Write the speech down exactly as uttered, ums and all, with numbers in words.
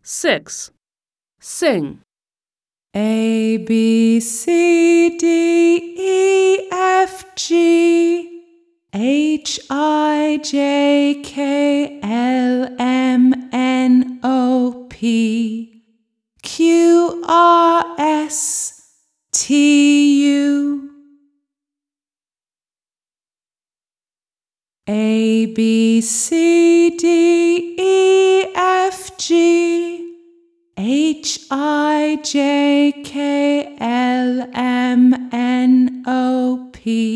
Six. Sing. A, B, C, D, E, F, G, H, I, J, K, L, M, N, O, P, Q, R, S, T, U. A, B, C, D, E, F, G, H, I, J, K, L, M, N, O, P,